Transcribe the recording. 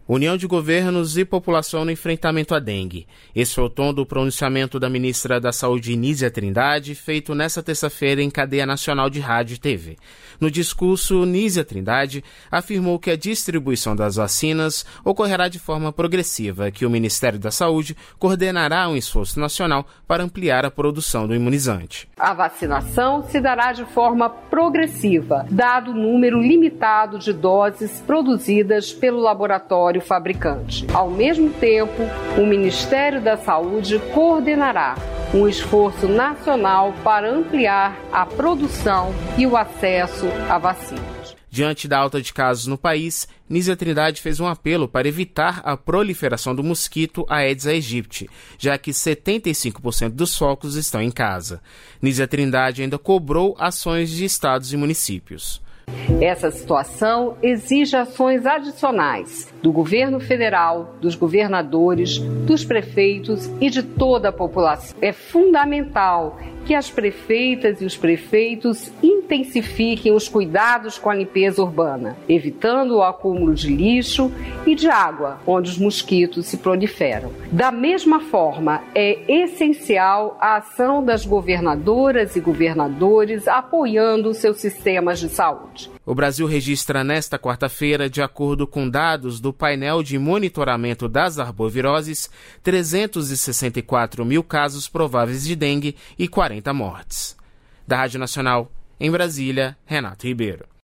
União de Governos e População no Enfrentamento à Dengue. Esse foi o tom do pronunciamento da ministra da Saúde, Nízia Trindade, feito nesta terça-feira em cadeia nacional de rádio e TV. No discurso, Nízia Trindade afirmou que a distribuição das vacinas ocorrerá de forma progressiva, que o Ministério da Saúde coordenará um esforço nacional para ampliar a produção do imunizante. A vacinação se dará de forma progressiva, dado o número limitado de doses produzidas pelo laboratório fabricante. Ao mesmo tempo, o Ministério da Saúde coordenará um esforço nacional para ampliar a produção e o acesso a vacinas. Diante da alta de casos no país, Nízia Trindade fez um apelo para evitar a proliferação do mosquito Aedes aegypti, já que 75% dos focos estão em casa. Nízia Trindade ainda cobrou ações de estados e municípios. Essa situação exige ações adicionais do governo federal, dos governadores, dos prefeitos e de toda a população. É fundamental que as prefeitas e os prefeitos intensifiquem os cuidados com a limpeza urbana, evitando o acúmulo de lixo e de água, onde os mosquitos se proliferam. Da mesma forma, é essencial a ação das governadoras e governadores apoiando seus sistemas de saúde. O Brasil registra nesta quarta-feira, de acordo com dados do painel de monitoramento das arboviroses, 364 mil casos prováveis de dengue e 40 mortes. Da Rádio Nacional, em Brasília, Renato Ribeiro.